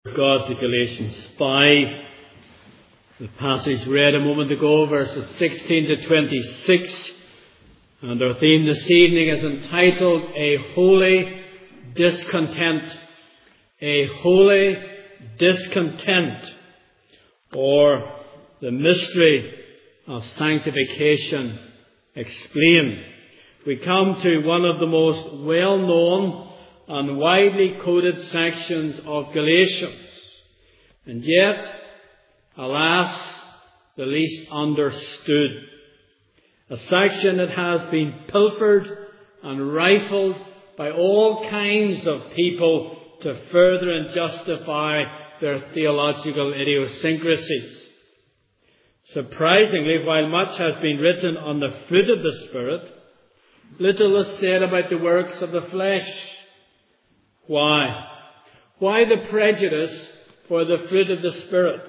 God to Galatians 5, the passage read a moment ago, verses 16 to 26, and our theme this evening is entitled A Holy Discontent. A Holy Discontent, or the mystery of sanctification explained. We come to one of the most well-known and widely quoted sections of Galatians, and yet, alas, the least understood. A section that has been pilfered and rifled by all kinds of people to further and justify their theological idiosyncrasies. Surprisingly, while much has been written on the fruit of the Spirit, little is said about the works of the flesh. Why? Why the prejudice for the fruit of the Spirit?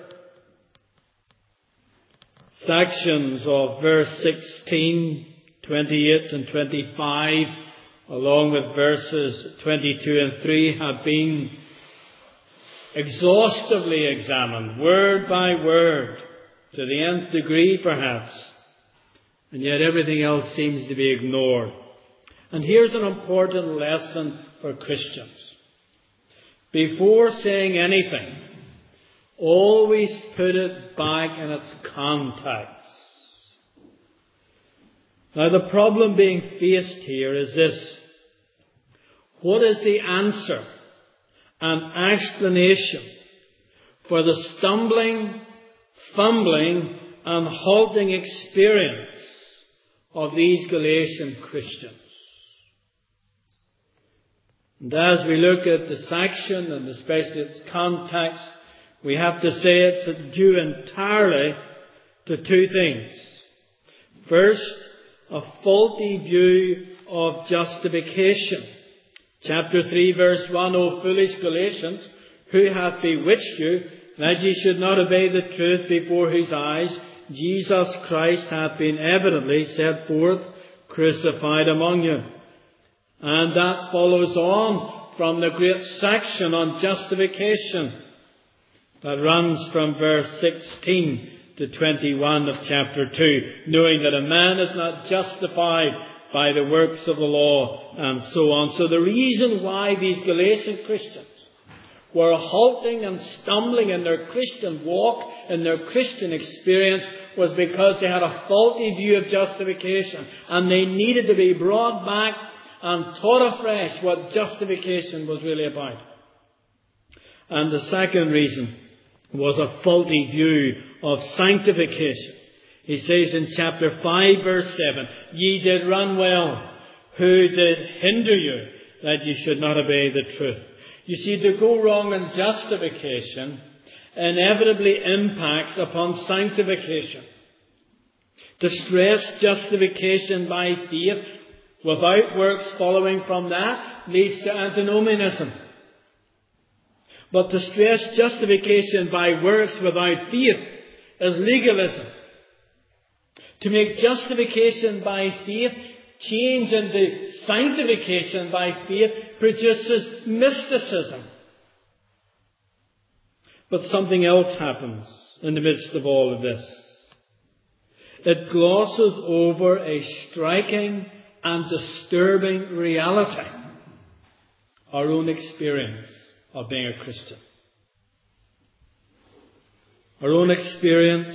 Sections of verse 16, 28 and 25, along with verses 22 and 3, have been exhaustively examined, word by word, to the nth degree perhaps, and yet everything else seems to be ignored. And here's an important lesson for Christians. Before saying anything, always put it back in its context. Now, the problem being faced here is this. What is the answer and explanation for the stumbling, fumbling, and halting experience of these Galatian Christians? And as we look at the section, and especially its context, we have to say it's due entirely to two things. First, a faulty view of justification. Chapter 3, verse 1, O foolish Galatians, who hath bewitched you, that ye should not obey the truth, before whose eyes Jesus Christ hath been evidently set forth, crucified among you. And that follows on from the great section on justification that runs from verse 16 to 21 of chapter 2, knowing that a man is not justified by the works of the law, and so on. So the reason why these Galatian Christians were halting and stumbling in their Christian walk, in their Christian experience, was because they had a faulty view of justification, and they needed to be brought back and taught afresh what justification was really about. And the second reason was a faulty view of sanctification. He says in chapter 5, verse 7, Ye did run well. Who did hinder you that ye should not obey the truth? You see, to go wrong in justification inevitably impacts upon sanctification. To stress justification by faith without works following from that leads to antinomianism. But to stress justification by works without faith is legalism. To make justification by faith change into sanctification by faith produces mysticism. But something else happens in the midst of all of this. It glosses over a striking and disturbing reality. Our own experience of being a Christian. Our own experience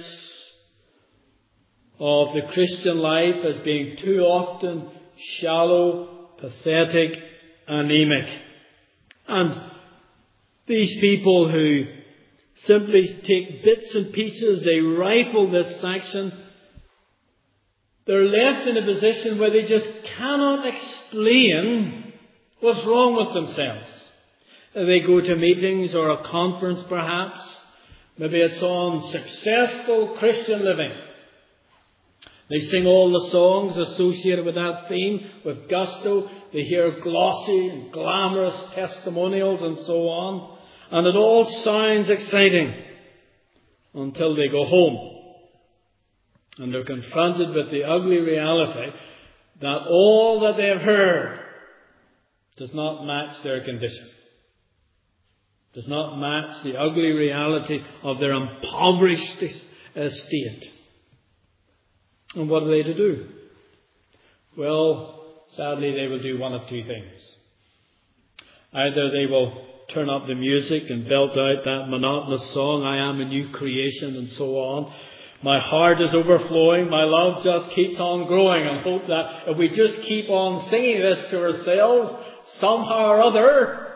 of the Christian life as being too often shallow, pathetic, anemic. And these people who simply take bits and pieces, they rifle this section, they're left in a position where they just cannot explain what's wrong with themselves. They go to meetings or a conference perhaps. Maybe it's on successful Christian living. They sing all the songs associated with that theme with gusto. They hear glossy and glamorous testimonials and so on. And it all sounds exciting until they go home. And they're confronted with the ugly reality that all that they've heard does not match their condition. does not match the ugly reality of their impoverished state. And what are they to do? Well, sadly, they will do one of two things. Either they will turn up the music and belt out that monotonous song, I am a new creation, and so on. My heart is overflowing, my love just keeps on growing, and hope that if we just keep on singing this to ourselves, somehow or other,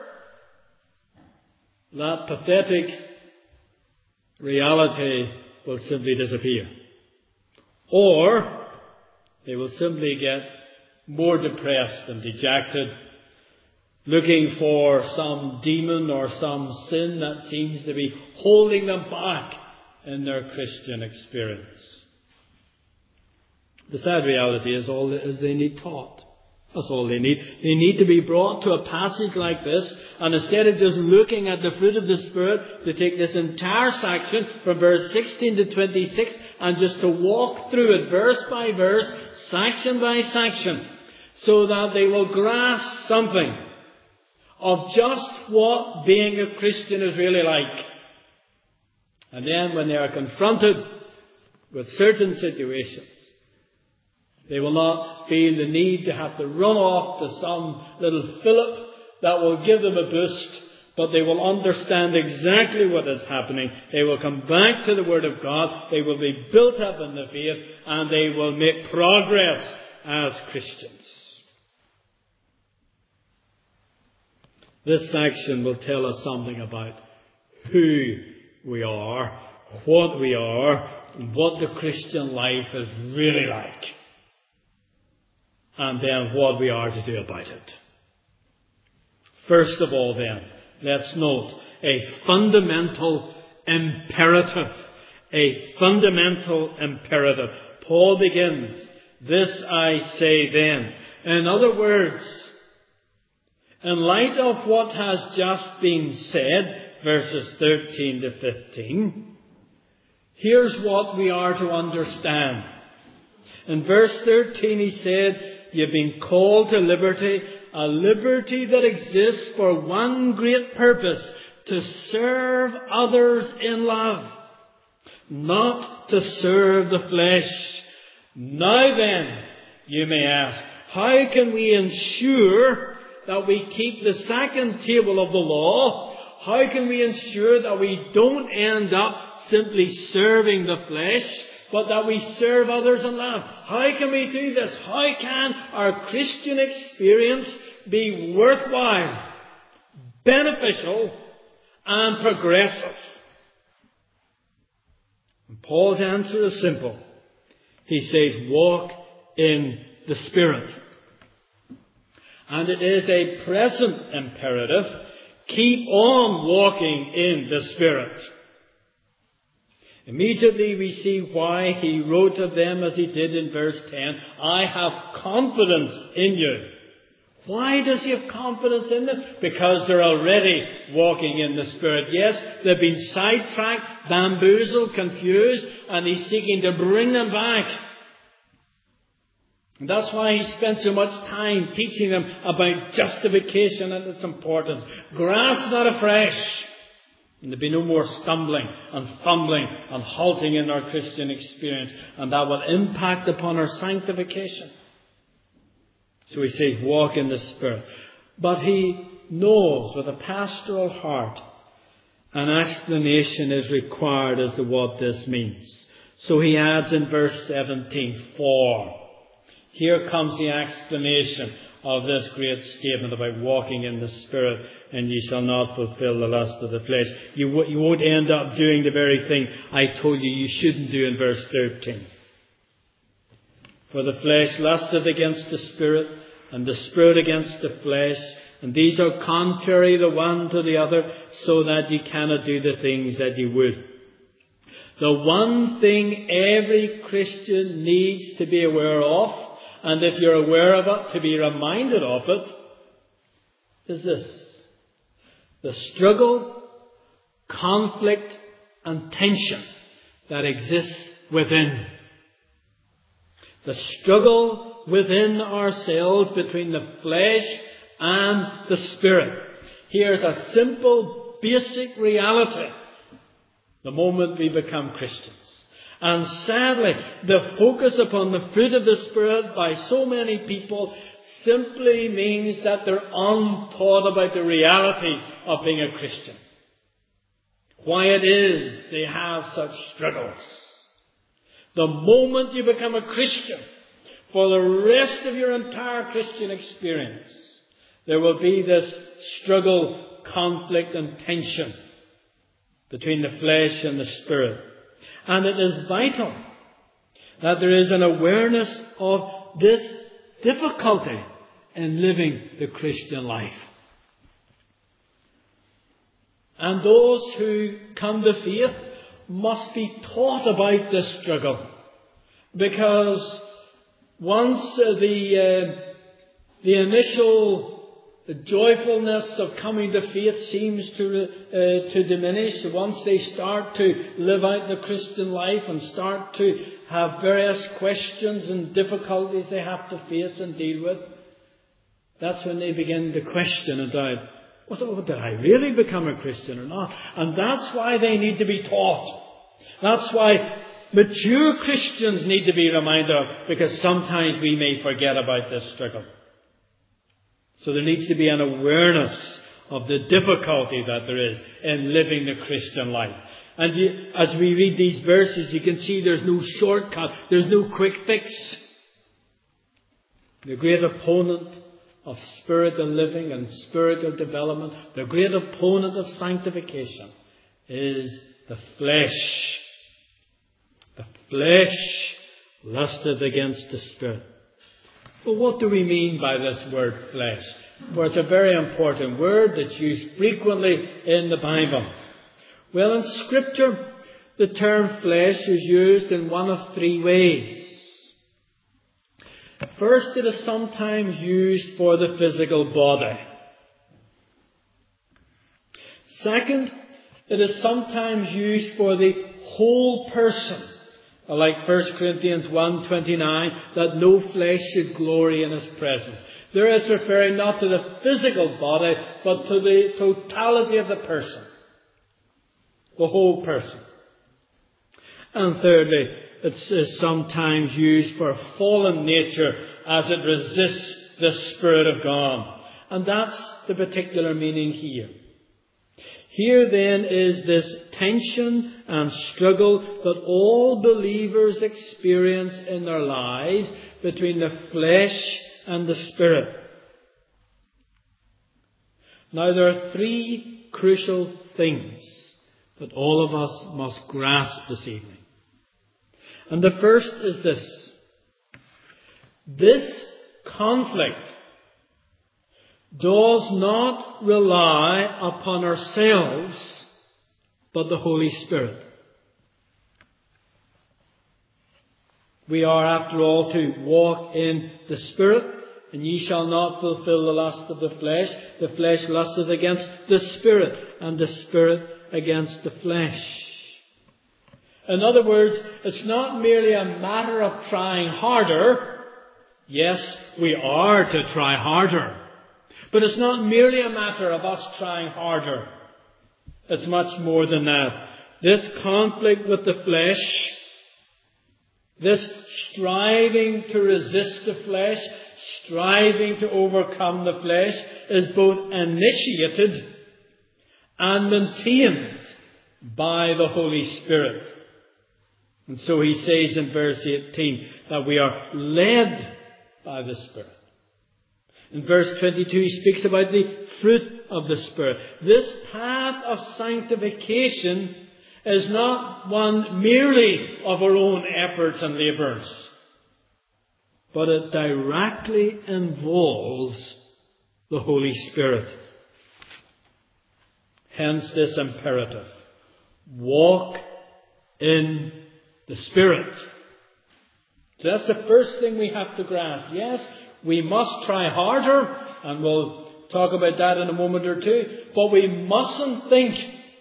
that pathetic reality will simply disappear. Or they will simply get more depressed and dejected, looking for some demon or some sin that seems to be holding them back in their Christian experience. The sad reality is all is they need taught. That's all they need. They need to be brought to a passage like this, and instead of just looking at the fruit of the Spirit, to take this entire section from verse 16 to 26 and just to walk through it verse by verse, section by section, so that they will grasp something of just what being a Christian is really like. And then when they are confronted with certain situations, they will not feel the need to have to run off to some little fillip that will give them a boost, but they will understand exactly what is happening. They will come back to the Word of God. They will be built up in the faith, and they will make progress as Christians. This section will tell us something about who we are, what we are, and what the Christian life is really like. And then what we are to do about it. First of all then, let's note a fundamental imperative. A fundamental imperative. Paul begins, this I say then. In other words, in light of what has just been said, verses 13 to 15, here's what we are to understand. In verse 13 he said, you've been called to liberty, a liberty that exists for one great purpose, to serve others in love, not to serve the flesh. Now then, you may ask, how can we ensure that we keep the second table of the law? How can we ensure that we don't end up simply serving the flesh, but that we serve others in love? How can we do this? How can our Christian experience be worthwhile, beneficial, and progressive? And Paul's answer is simple. He says, walk in the Spirit. And it is a present imperative. Keep on walking in the Spirit. Immediately we see why he wrote of them as he did in verse 10. I have confidence in you. Why does he have confidence in them? Because they're already walking in the Spirit. Yes, they've been sidetracked, bamboozled, confused, and he's seeking to bring them back. And that's why he spent so much time teaching them about justification and its importance. Grasp that afresh. And there'll be no more stumbling and fumbling and halting in our Christian experience. And that will impact upon our sanctification. So he says, walk in the Spirit. But he knows with a pastoral heart an explanation is required as to what this means. So he adds in verse 17, for. Here comes the explanation of this great statement about walking in the Spirit, and ye shall not fulfill the lust of the flesh. You won't end up doing the very thing I told you shouldn't do in verse 13. For the flesh lusteth against the Spirit, and the Spirit against the flesh, and these are contrary the one to the other, so that ye cannot do the things that ye would. The one thing every Christian needs to be aware of, and if you're aware of it, to be reminded of it, is this. The struggle, conflict, and tension that exists within. The struggle within ourselves between the flesh and the Spirit. Here's a simple basic reality the moment we become Christians. And sadly, the focus upon the fruit of the Spirit by so many people simply means that they're untaught about the realities of being a Christian. Why it is they have such struggles. The moment you become a Christian, for the rest of your entire Christian experience, there will be this struggle, conflict and tension between the flesh and the Spirit. And it is vital that there is an awareness of this difficulty in living the Christian life. And those who come to faith must be taught about this struggle. Because once the initial joyfulness of coming to faith seems to diminish, once they start to live out the Christian life and start to have various questions and difficulties they have to face and deal with, that's when they begin to question and doubt, well, did I really become a Christian or not? And that's why they need to be taught. That's why mature Christians need to be reminded of, because sometimes we may forget about this struggle. So there needs to be an awareness of the difficulty that there is in living the Christian life. And as we read these verses, you can see there's no shortcut. There's no quick fix. The great opponent of spiritual living and spiritual development, the great opponent of sanctification, is the flesh. The flesh lusteth against the Spirit. But what do we mean by this word flesh? For it's a very important word that's used frequently in the Bible. Well, in Scripture, the term flesh is used in one of three ways. First, it is sometimes used for the physical body. Second, it is sometimes used for the whole person. Like 1 Corinthians 1:29, that no flesh should glory in His presence. There is referring not to the physical body, but to the totality of the person. The whole person. And thirdly, it's sometimes used for fallen nature as it resists the Spirit of God. And that's the particular meaning here. Here then is this tension and struggle that all believers experience in their lives between the flesh and the Spirit. Now there are three crucial things that all of us must grasp this evening. And the first is this. This conflict does not rely upon ourselves, but the Holy Spirit. We are, after all, to walk in the Spirit, and ye shall not fulfill the lust of the flesh. The flesh lusteth against the Spirit, and the Spirit against the flesh. In other words, it's not merely a matter of trying harder. Yes, we are to try harder. But it's not merely a matter of us trying harder. It's much more than that. This conflict with the flesh, this striving to resist the flesh, striving to overcome the flesh, is both initiated and maintained by the Holy Spirit. And so he says in verse 18 that we are led by the Spirit. In verse 22 he speaks about the fruit of the Spirit. This path of sanctification is not one merely of our own efforts and labours, but it directly involves the Holy Spirit. Hence this imperative. Walk in the Spirit. So that's the first thing we have to grasp. Yes, we must try harder, and we'll talk about that in a moment or two, but we mustn't think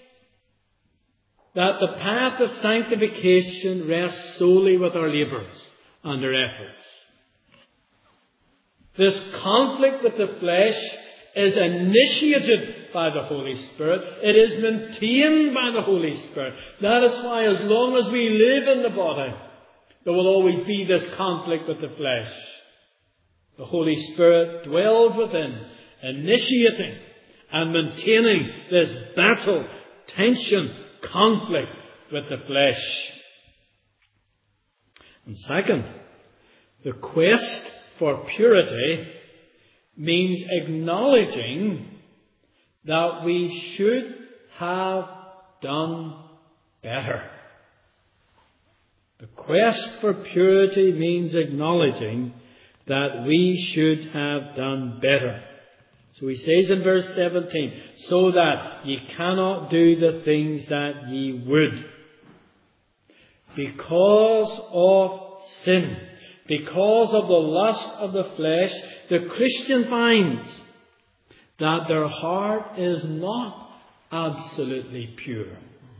that the path of sanctification rests solely with our labours and our efforts. This conflict with the flesh is initiated by the Holy Spirit. It is maintained by the Holy Spirit. That is why as long as we live in the body, there will always be this conflict with the flesh. The Holy Spirit dwells within, initiating and maintaining this battle, tension, conflict with the flesh. And second, the quest for purity means acknowledging that we should have done better. The quest for purity means acknowledging that we should have done better. So he says in verse 17, so that ye cannot do the things that ye would. Because of sin, because of the lust of the flesh, the Christian finds that their heart is not absolutely pure.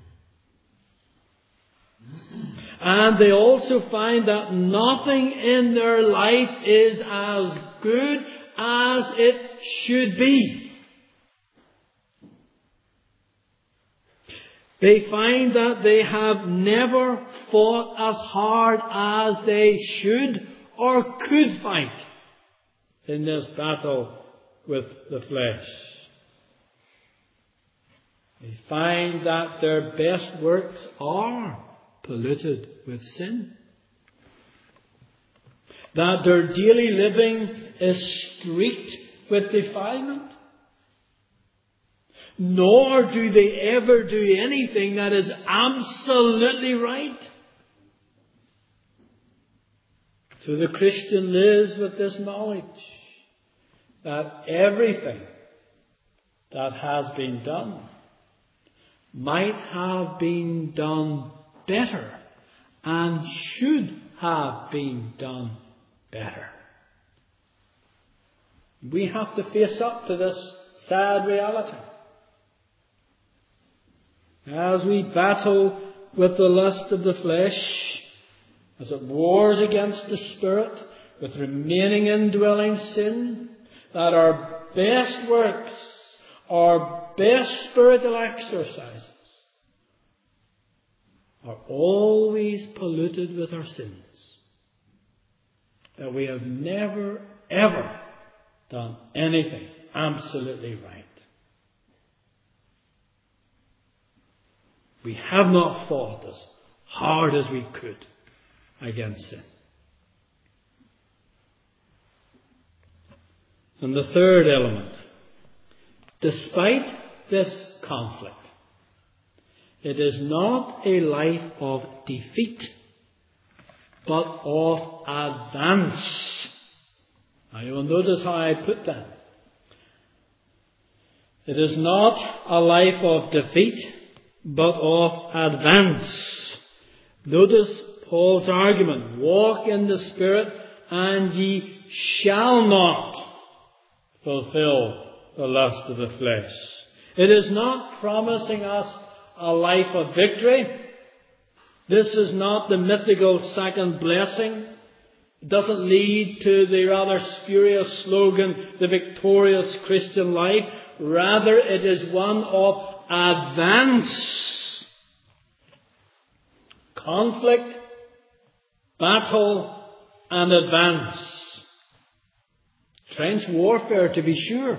And they also find that nothing in their life is as good as it should be. They find that they have never fought as hard as they should or could fight in this battle with the flesh. They find that their best works are polluted with sin. That their daily living is streaked with defilement. Nor do they ever do anything that is absolutely right. So the Christian lives with this knowledge that everything that has been done might have been done better and should have been done better. We have to face up to this sad reality. As we battle with the lust of the flesh, as it wars against the Spirit, with remaining indwelling sin, that our best works, our best spiritual exercises are always polluted with our sins. That we have never, ever done anything absolutely right. We have not fought as hard as we could against sin. And the third element, despite this conflict, it is not a life of defeat, but of advance. Now you will notice how I put that. It is not a life of defeat, but of advance. Notice Paul's argument. Walk in the Spirit, and ye shall not fulfill the lust of the flesh. It is not promising us a life of victory. This is not the mythical second blessing. It doesn't lead to the rather spurious slogan, the victorious Christian life. Rather, it is one of advance. Conflict, battle, and advance. Trench warfare, to be sure,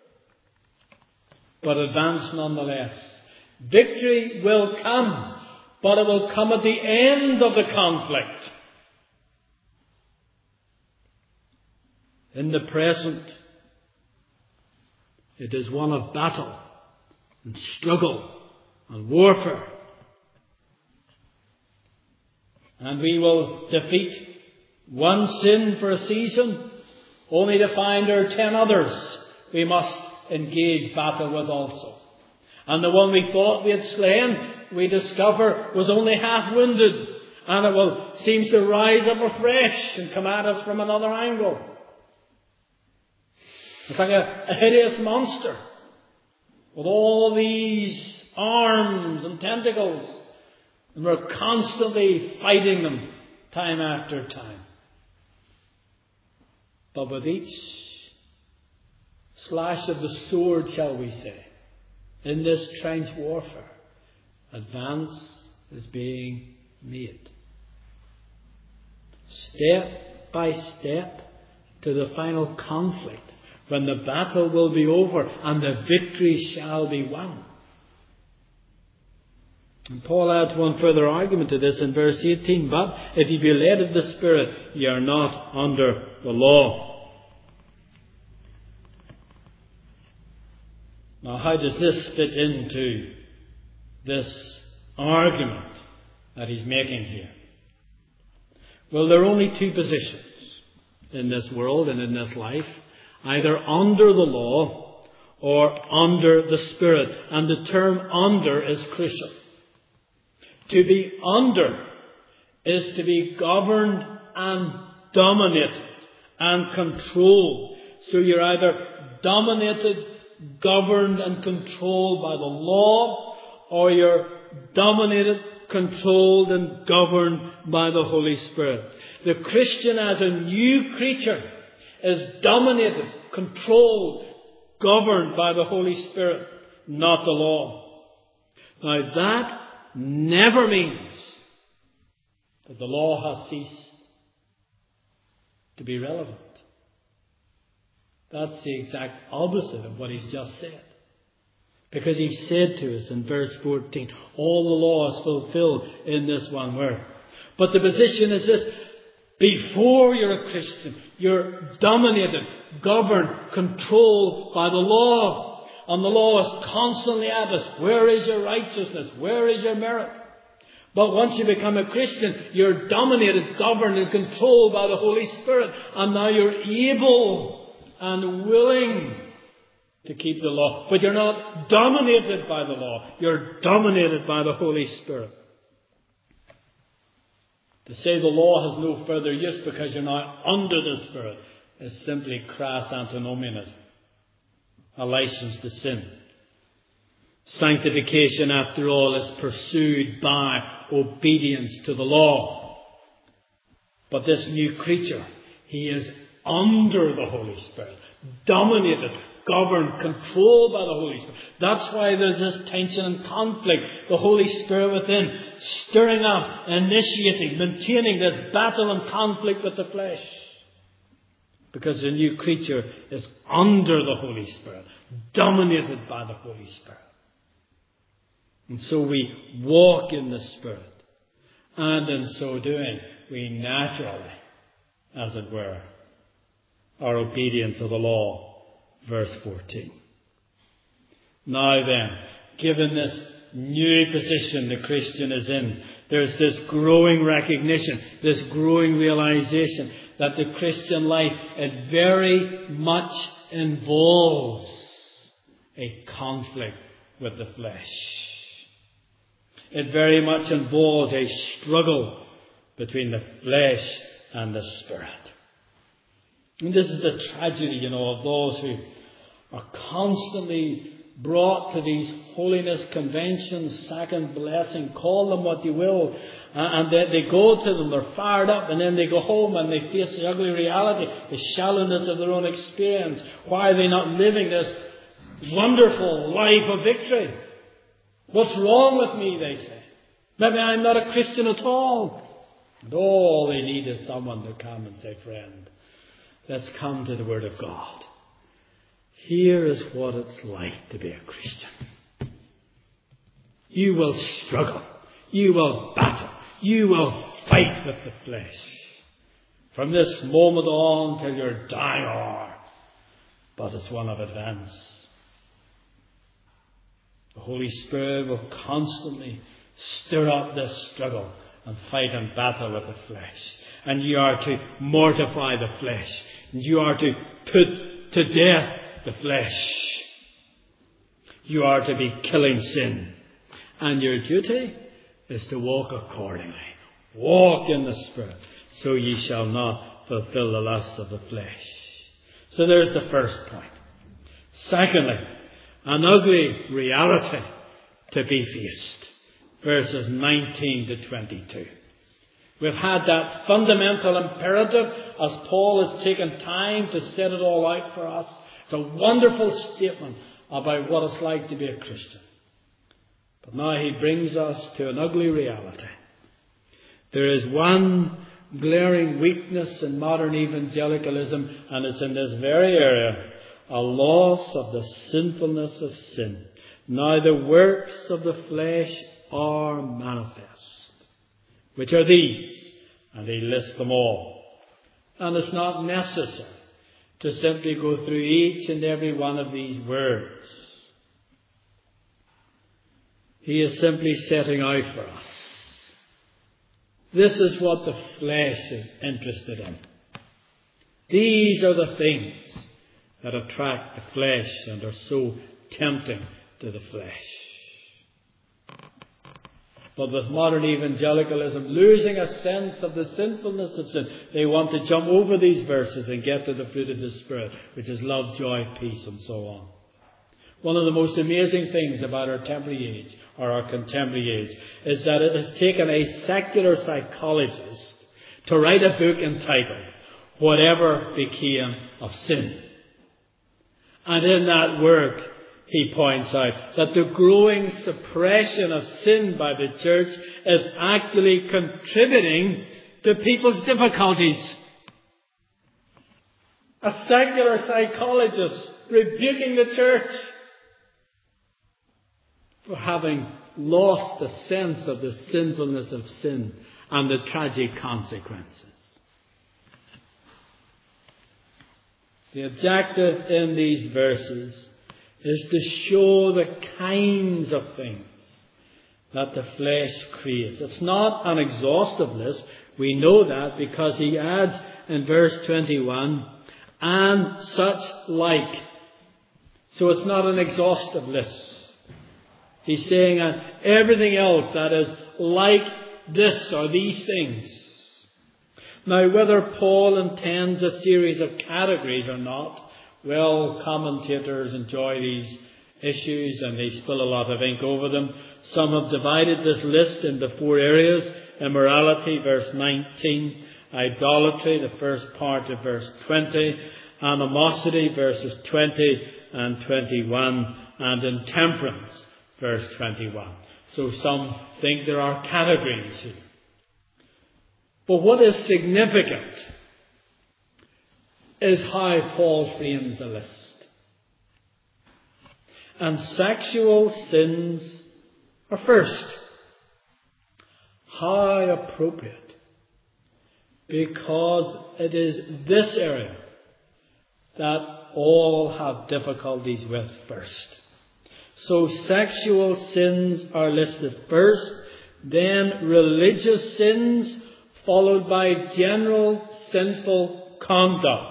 but advance nonetheless. Victory will come, but it will come at the end of the conflict. In the present, it is one of battle and struggle and warfare. And we will defeat one sin for a season, only to find there are 10 others we must engage battle with also. And the one we thought we had slain, we discover was only half wounded, and it seems to rise up afresh and come at us from another angle. It's like a hideous monster with all these arms and tentacles, and we're constantly fighting them time after time. But with each slash of the sword, shall we say, in this trench warfare, advance is being made. Step by step to the final conflict, when the battle will be over and the victory shall be won. And Paul adds one further argument to this in verse 18. But if ye be led of the Spirit, ye are not under the law. Now, how does this fit into this argument that he's making here? Well, there are only two positions in this world and in this life. Either under the law or under the Spirit. And the term under is crucial. To be under is to be governed and dominated and controlled. So you're either dominated, governed and controlled by the law, or you're dominated, controlled and governed by the Holy Spirit. The Christian as a new creature is dominated, controlled, governed by the Holy Spirit, not the law. Now that never means that the law has ceased to be relevant. That's the exact opposite of what he's just said. Because he said to us in verse 14, all the law is fulfilled in this one word. But the position is this: before you're a Christian, you're dominated, governed, controlled by the law. And the law is constantly at us. Where is your righteousness? Where is your merit? But once you become a Christian, you're dominated, governed and controlled by the Holy Spirit. And now you're able and willing to keep the law. But you're not dominated by the law. You're dominated by the Holy Spirit. To say the law has no further use because you're now under the Spirit is simply crass antinomianism. A license to sin. Sanctification, after all, is pursued by obedience to the law. But this new creature, he is under the Holy Spirit, dominated, governed, controlled by the Holy Spirit. That's why there's this tension and conflict. The Holy Spirit within, stirring up, initiating, maintaining this battle and conflict with the flesh. Because the new creature is under the Holy Spirit, dominated by the Holy Spirit. And so we walk in the Spirit. And in so doing, we naturally, as it were, are obedient to the law. Verse 14. Now then, given this new position the Christian is in, there's this growing recognition, this growing realization that the Christian life, it very much involves a conflict with the flesh. It very much involves a struggle between the flesh and the Spirit. And this is the tragedy, of those who are constantly brought to these holiness conventions, second blessing, call them what you will, and they go to them, they're fired up, and then they go home and they face the ugly reality, the shallowness of their own experience. Why are they not living this wonderful life of victory? What's wrong with me, they say. Maybe I'm not a Christian at all. And all they need is someone to come and say, friend, let's come to the Word of God. Here is what it's like to be a Christian. You will struggle. You will battle. You will fight with the flesh. From this moment on till your dying hour. But it's one of advance. The Holy Spirit will constantly stir up this struggle and fight and battle with the flesh. And you are to mortify the flesh. And you are to put to death the flesh. You are to be killing sin. And your duty is to walk accordingly. Walk in the Spirit, so ye shall not fulfill the lusts of the flesh. So there's the first point. Secondly, an ugly reality to be faced. Verses 19 to 22. We've had that fundamental imperative as Paul has taken time to set it all out for us. It's a wonderful statement about what it's like to be a Christian. But now he brings us to an ugly reality. There is one glaring weakness in modern evangelicalism, and it's in this very area: a loss of the sinfulness of sin. Now the works of the flesh are manifest, which are these, and he lists them all. And it's not necessary to simply go through each and every one of these words. He is simply setting out for us. This is what the flesh is interested in. These are the things that attract the flesh and are so tempting to the flesh. But with modern evangelicalism losing a sense of the sinfulness of sin, they want to jump over these verses and get to the fruit of the Spirit, which is love, joy, peace, and so on. One of the most amazing things about our contemporary age, is that it has taken a secular psychologist to write a book entitled Whatever Became of Sin. And in that work, he points out that the growing suppression of sin by the church is actually contributing to people's difficulties. A secular psychologist rebuking the church for having lost the sense of the sinfulness of sin and the tragic consequences. The objective in these verses is to show the kinds of things that the flesh creates. It's not an exhaustive list. We know that because he adds in verse 21, and such like. So it's not an exhaustive list. He's saying everything else that is like this or these things. Now, whether Paul intends a series of categories or not, well, commentators enjoy these issues and they spill a lot of ink over them. Some have divided this list into 4 areas: immorality, verse 19, idolatry, the first part of verse 20, animosity, verses 20 and 21, and intemperance, verse 21. So some think there are categories here. But what is significant is how Paul frames the list. And sexual sins are first. How appropriate. Because it is this area that all have difficulties with first. So sexual sins are listed first, then religious sins, followed by general sinful conduct.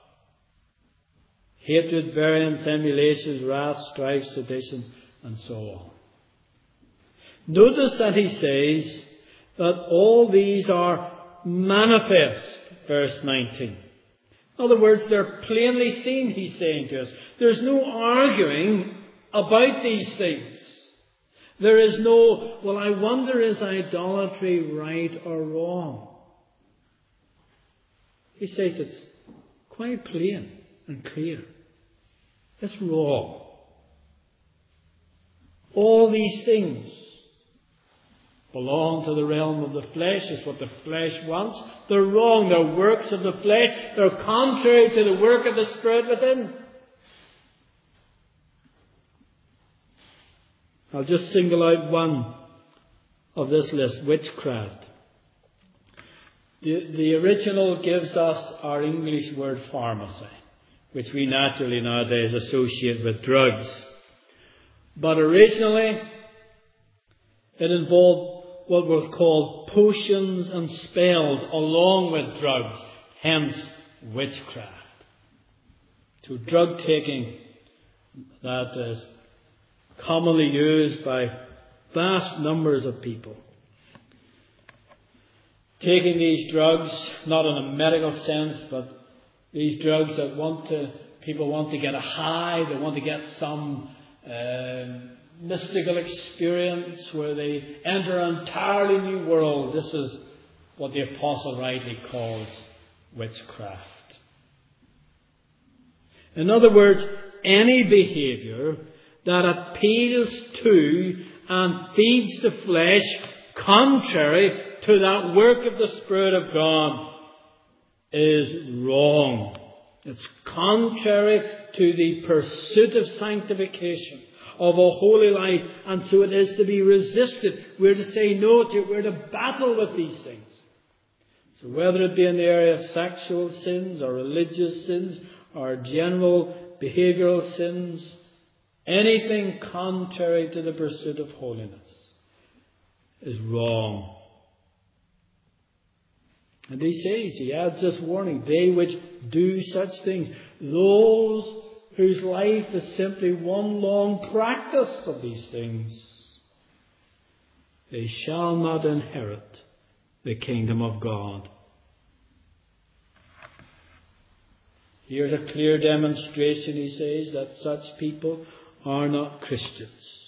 Hatred, variance, emulations, wrath, strife, seditions, and so on. Notice that he says that all these are manifest, verse 19. In other words, they're plainly seen, he's saying to us. There's no arguing about these things. There is no, well, I wonder, is idolatry right or wrong? He says it's quite plain and clear. It's wrong. All these things belong to the realm of the flesh. It's what the flesh wants. They're wrong. They're works of the flesh. They're contrary to the work of the Spirit within. I'll just single out one of this list: witchcraft. The original gives us our English word pharmacy, which we naturally nowadays associate with drugs. But originally, it involved what were called potions and spells along with drugs, hence witchcraft. So drug taking that is commonly used by vast numbers of people. Taking these drugs, not in a medical sense, but these drugs that people want to get a high, they want to get some mystical experience where they enter an entirely new world. This is what the apostle rightly calls witchcraft. In other words, any behaviour that appeals to and feeds the flesh contrary to that work of the Spirit of God is wrong. It's contrary to the pursuit of sanctification, of a holy life, and so it is to be resisted. We're to say no to it. We're to battle with these things. So whether it be in the area of sexual sins or religious sins or general behavioural sins, anything contrary to the pursuit of holiness is wrong. And he adds this warning, they which do such things, those whose life is simply one long practice of these things, they shall not inherit the kingdom of God. Here's a clear demonstration, he says, that such people are not Christians.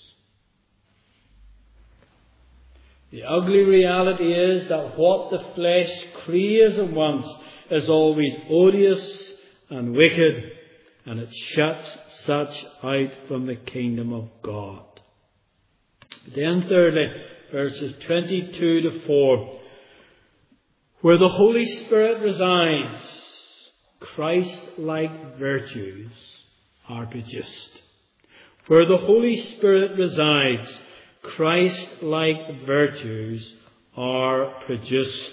The ugly reality is that what the flesh craves and wants is always odious and wicked, and it shuts such out from the kingdom of God. Then thirdly, verses 22 to 4, where the Holy Spirit resides, Christ-like virtues are produced. Where the Holy Spirit resides, Christ-like virtues are produced.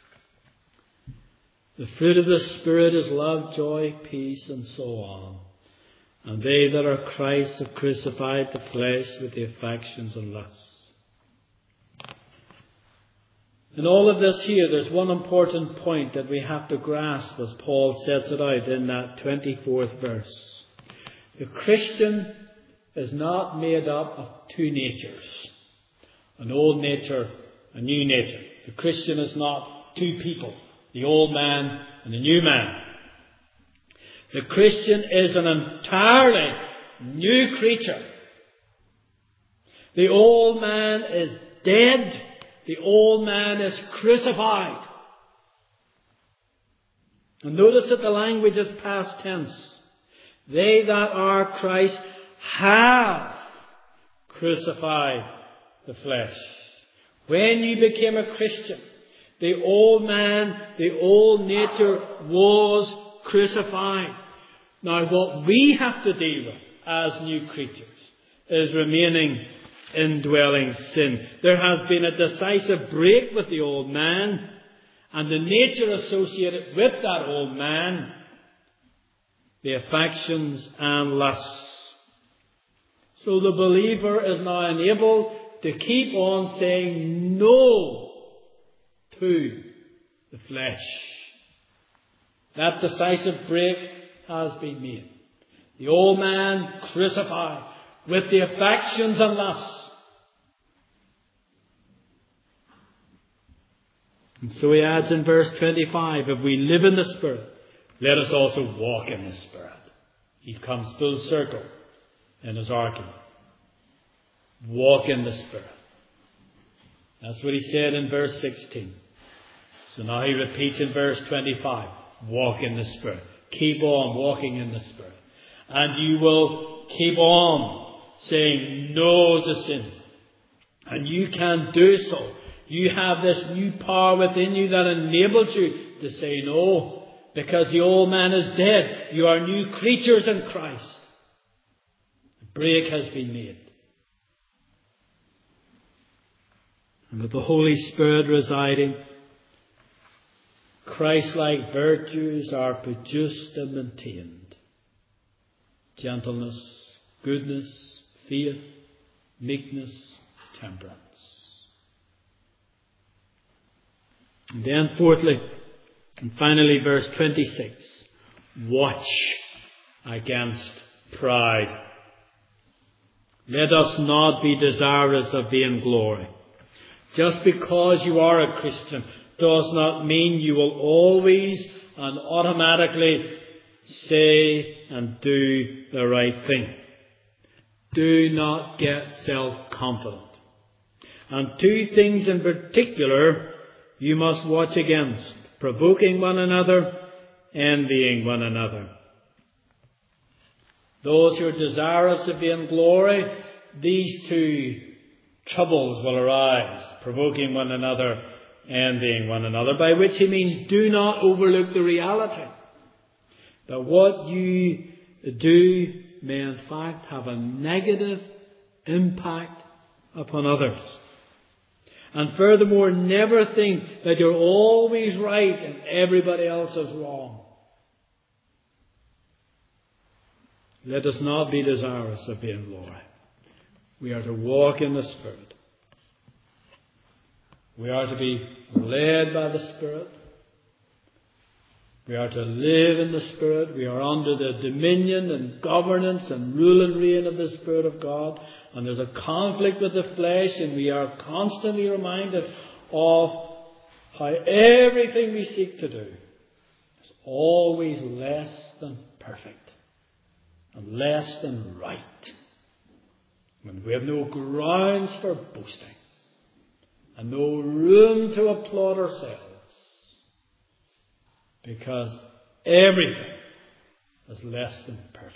The fruit of the Spirit is love, joy, peace, and so on. And they that are Christ have crucified the flesh with the affections and lusts. In all of this here, there's one important point that we have to grasp as Paul sets it out in that 24th verse. The Christian is not made up of two natures, an old nature, a new nature. The Christian is not two people, the old man and the new man. The Christian is an entirely new creature. The old man is dead. The old man is crucified. And notice that the language is past tense. They that are Christ have crucified the flesh. When you became a Christian, the old man, the old nature was crucified. Now what we have to deal with as new creatures is remaining indwelling sin. There has been a decisive break with the old man and the nature associated with that old man, the affections and lusts. So the believer is now enabled to keep on saying no to the flesh. That decisive break has been made. The old man crucified with the affections and lusts. And so he adds in verse 25, if we live in the Spirit, let us also walk in the Spirit. He comes full circle in his argument. Walk in the Spirit. That's what he said in verse 16. So now he repeats in verse 25, walk in the Spirit. Keep on walking in the Spirit. And you will keep on saying no to sin. And you can do so. You have this new power within you that enables you to say no. Because the old man is dead. You are new creatures in Christ. The break has been made. And with the Holy Spirit residing, Christ-like virtues are produced and maintained. Gentleness, goodness, faith, meekness, temperance. And then fourthly, and finally verse 26, watch against pride. Let us not be desirous of vainglory. Just because you are a Christian does not mean you will always and automatically say and do the right thing. Do not get self-confident. And two things in particular you must watch against: provoking one another, envying one another. Those who are desirous of being glory, these two troubles will arise, provoking one another, envying one another, by which he means do not overlook the reality that what you do may in fact have a negative impact upon others. And furthermore, never think that you're always right and everybody else is wrong. Let us not be desirous of being glory. We are to walk in the Spirit. We are to be led by the Spirit. We are to live in the Spirit. We are under the dominion and governance and rule and reign of the Spirit of God. And there's a conflict with the flesh, and we are constantly reminded of how everything we seek to do is always less than perfect and less than right. When we have no grounds for boasting and no room to applaud ourselves, because everything is less than perfect.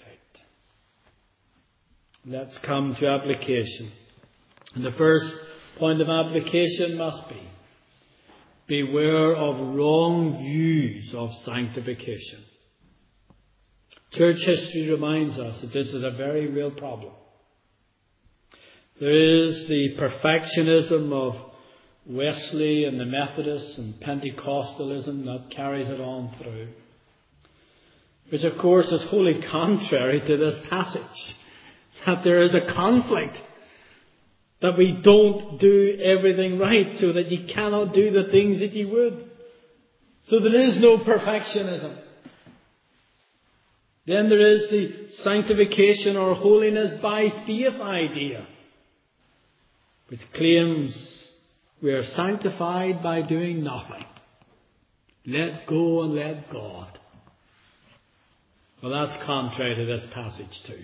Let's come to application. And the first point of application must be, beware of wrong views of sanctification. Church history reminds us that this is a very real problem. There is the perfectionism of Wesley and the Methodists and Pentecostalism that carries it on through, which of course is wholly contrary to this passage, that there is a conflict, that we don't do everything right, so that you cannot do the things that you would. So there is no perfectionism. Then there is the sanctification or holiness by faith idea, which claims we are sanctified by doing nothing. Let go and let God. Well, that's contrary to this passage too.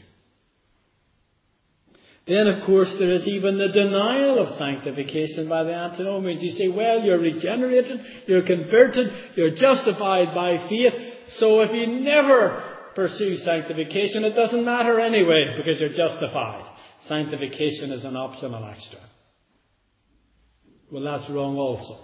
Then, of course, there is even the denial of sanctification by the antinomians. You say, well, you're regenerated, you're converted, you're justified by faith, so if you never pursue sanctification, it doesn't matter anyway, because you're justified. Sanctification is an optional extra. Well, that's wrong also.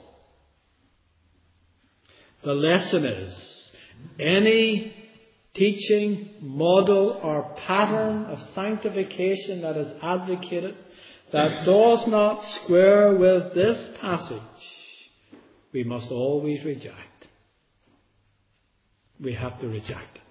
The lesson is, any teaching, model or pattern of sanctification that is advocated that does not square with this passage, we must always reject. We have to reject it.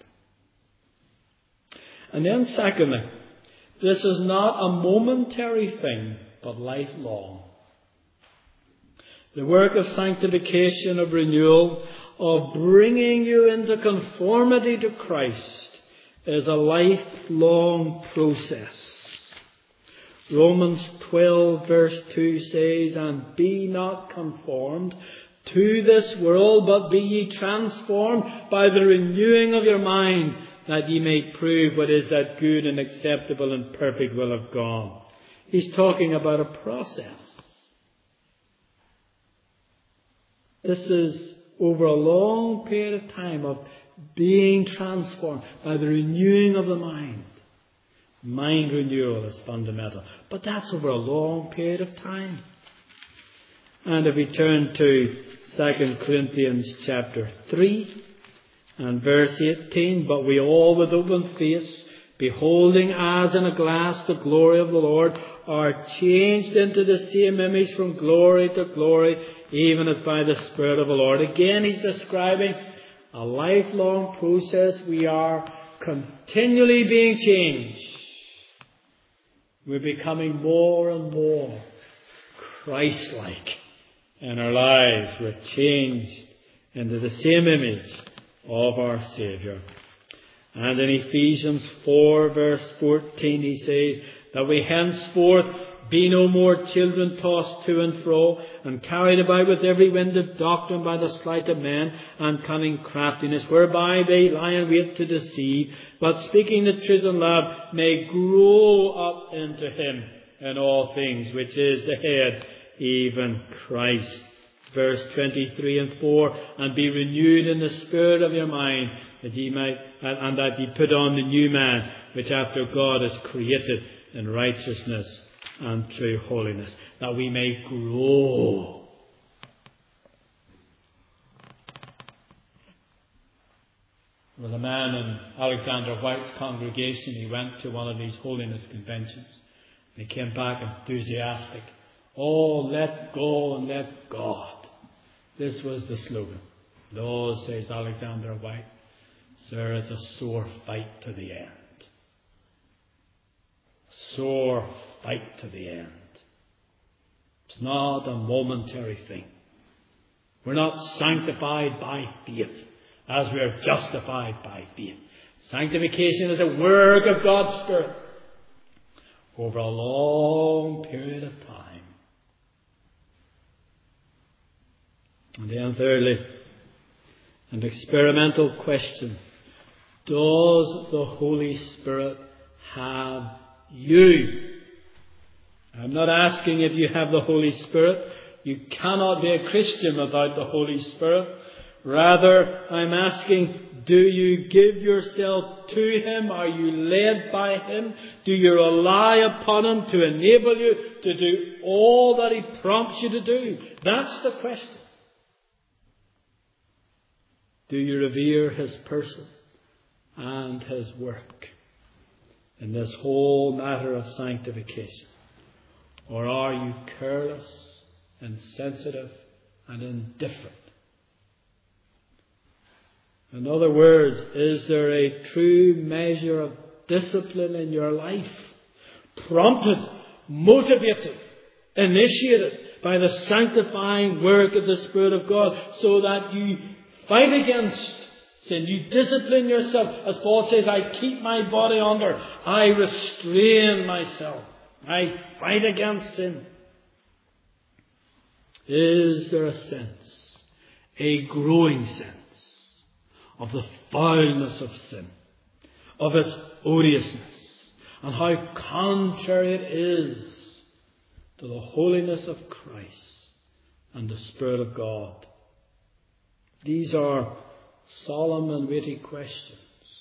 And then secondly, this is not a momentary thing, but lifelong. The work of sanctification, of renewal, of bringing you into conformity to Christ is a lifelong process. Romans 12 verse 2 says, and be not conformed to this world, but be ye transformed by the renewing of your mind, that ye may prove what is that good and acceptable and perfect will of God. He's talking about a process. This is over a long period of time of being transformed by the renewing of the mind. Mind renewal is fundamental. But that's over a long period of time. And if we turn to 2 Corinthians chapter 3 and verse 18, but we all with open face, beholding as in a glass the glory of the Lord, are changed into the same image from glory to glory, even as by the Spirit of the Lord. Again, he's describing a lifelong process. We are continually being changed. We're becoming more and more Christ-like in our lives. We're changed into the same image of our Saviour. And in Ephesians 4 verse 14 he says that we henceforth be no more children tossed to and fro and carried about with every wind of doctrine by the sleight of men and cunning craftiness, whereby they lie in wait to deceive, but speaking the truth in love may grow up into him in all things, which is the head, even Christ. verse 23 and 4, and be renewed in the spirit of your mind, that ye might, and that ye put on the new man, which after God is created in righteousness and true holiness, that we may grow. There was a man in Alexander White's congregation. He went to one of these holiness conventions. And he came back enthusiastic. Oh, let go and let God. This was the slogan. No, says Alexander White, sir, it's a sore fight to the end. Sore fight to the end. It's not a momentary thing. We're not sanctified by faith as we are justified by faith. Sanctification is a work of God's Spirit over a long period of time. And then thirdly, an experimental question. Does the Holy Spirit have you? I'm not asking if you have the Holy Spirit. You cannot be a Christian without the Holy Spirit. Rather, I'm asking, do you give yourself to Him? Are you led by Him? Do you rely upon Him to enable you to do all that He prompts you to do? That's the question. Do you revere His person and His work in this whole matter of sanctification? Or are you careless, insensitive, and indifferent? In other words, is there a true measure of discipline in your life? Prompted, motivated, initiated by the sanctifying work of the Spirit of God, so that you fight against sin. You discipline yourself. As Paul says, I keep my body under. I restrain myself. I fight against sin. Is there a sense, a growing sense, of the foulness of sin, of its odiousness, and how contrary it is to the holiness of Christ and the Spirit of God? These are solemn and weighty questions.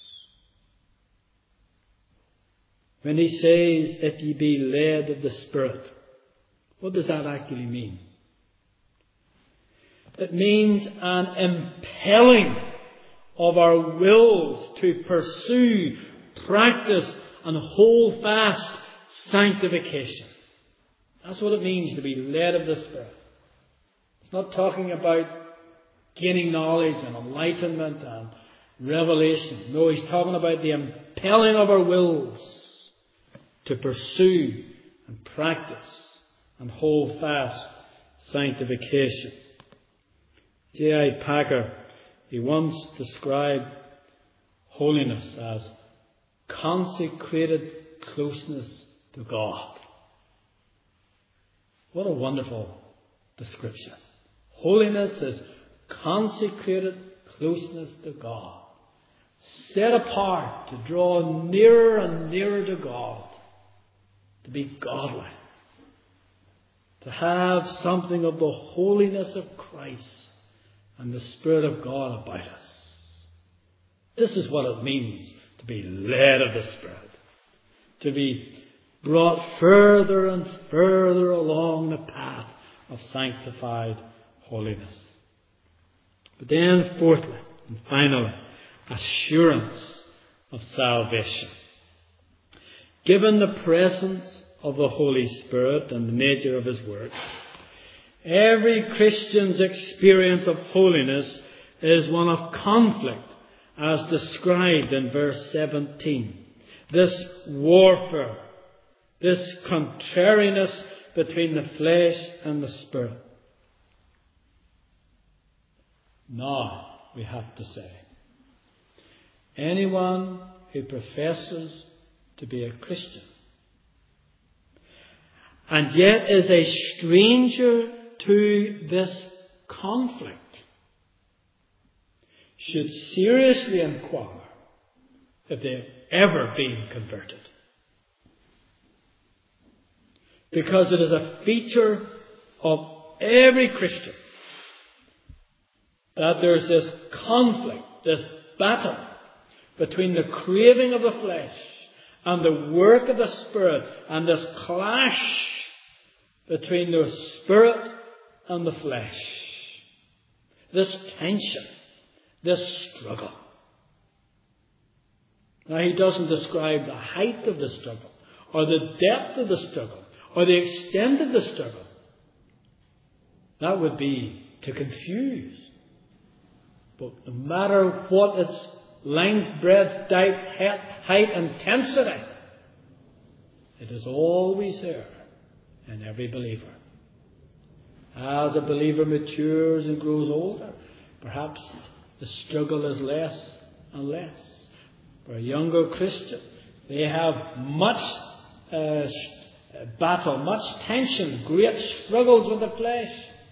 When he says, if ye be led of the Spirit, what does that actually mean? It means an impelling of our wills to pursue, practice, and hold fast sanctification. That's what it means to be led of the Spirit. It's not talking about gaining knowledge and enlightenment and revelation. No, he's talking about the impelling of our wills to pursue and practice and hold fast sanctification. J.I. Packer, he once described holiness as consecrated closeness to God. What a wonderful description. Holiness is consecrated closeness to God. Set apart to draw nearer and nearer to God. To be godly. To have something of the holiness of Christ and the Spirit of God about us. This is what it means to be led of the Spirit. To be brought further and further along the path of sanctified holiness. But then, fourthly and finally, assurance of salvation. Given the presence of the Holy Spirit and the nature of His work, every Christian's experience of holiness is one of conflict, as described in verse 17. This warfare, this contrariness between the flesh and the Spirit. Now, we have to say, anyone who professes to be a Christian and yet is a stranger to this conflict should seriously inquire if they've ever been converted. Because it is a feature of every Christian that there's this conflict, this battle between the craving of the flesh and the work of the Spirit, and this clash between the Spirit and the flesh. This tension, this struggle. Now, he doesn't describe the height of the struggle, or the depth of the struggle, or the extent of the struggle. That would be to confuse. But no matter what its length, breadth, depth, height, intensity, it is always there in every believer. As a believer matures and grows older, perhaps the struggle is less and less. For a younger Christian, they have much battle, much tension, great struggles with the flesh.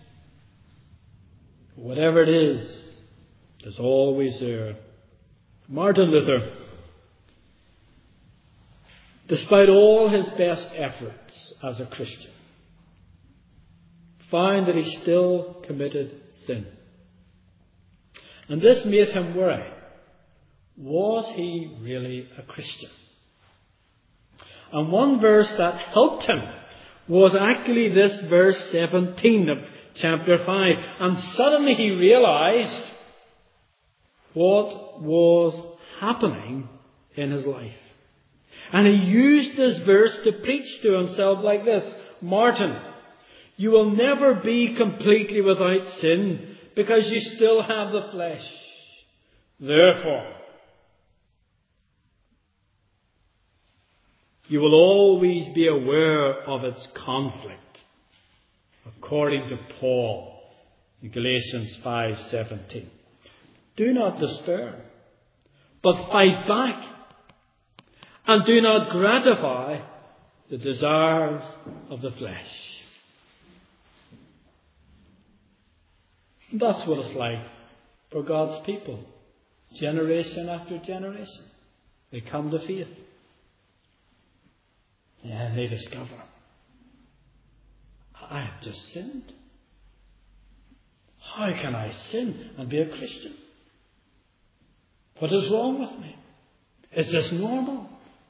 Whatever it is, it's always there. Martin Luther, despite all his best efforts as a Christian, found that he still committed sin. And this made him worry. Was he really a Christian? And one verse that helped him was actually this verse 17 of chapter 5. And suddenly he realized what was happening in his life. And he used this verse to preach to himself like this: Martin, you will never be completely without sin because you still have the flesh. Therefore, you will always be aware of its conflict, according to Paul in Galatians 5:17. Do not despair, but fight back, and do not gratify the desires of the flesh. That's what it's like for God's people, generation after generation. They come to faith. And they discover, I have just sinned. How can I sin and be a Christian? What is wrong with me? Is this normal?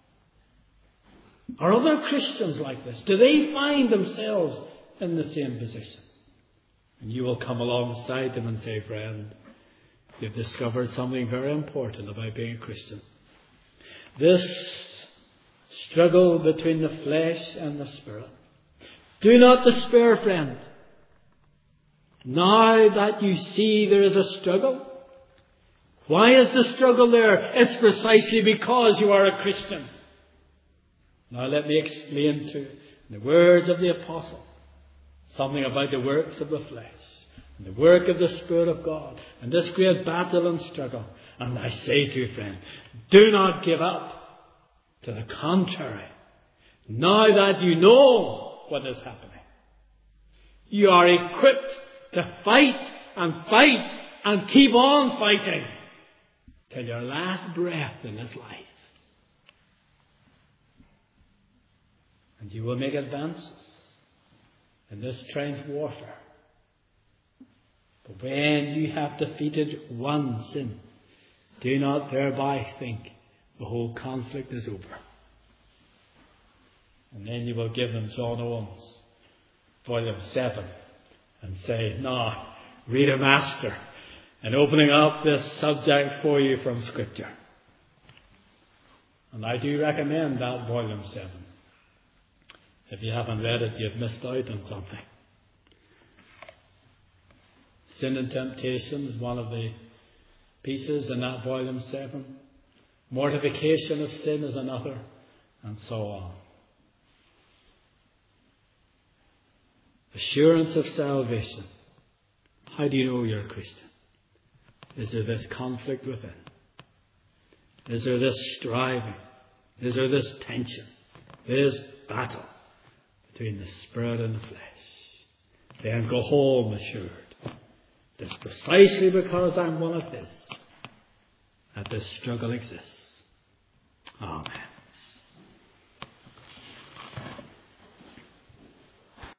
Are other Christians like this? Do they find themselves in the same position? And you will come alongside them and say, friend, you've discovered something very important about being a Christian. This struggle between the flesh and the Spirit. Do not despair, friend. Now that you see there is a struggle. Why is the struggle there? It's precisely because you are a Christian. Now let me explain to you, in the words of the Apostle, something about the works of the flesh and the work of the Spirit of God and this great battle and struggle. And I say to you, friend, do not give up. To the contrary, now that you know what is happening, you are equipped to fight and keep on fighting till your last breath in this life. And you will make advances in this strange warfare. But when you have defeated one sin, do not thereby think the whole conflict is over. And then you will give them John Owens, volume 7, and say, now, read a master in opening up this subject for you from Scripture. And I do recommend that volume 7. If you haven't read it, you've missed out on something. Sin and temptation is one of the pieces in that volume 7. Mortification of sin is another, and so on. Assurance of salvation. How do you know you're a Christian? Is there this conflict within? Is there this striving? Is there this tension? This battle between the Spirit and the flesh? Then go home assured. It is precisely because I'm one of His that this struggle exists. Amen.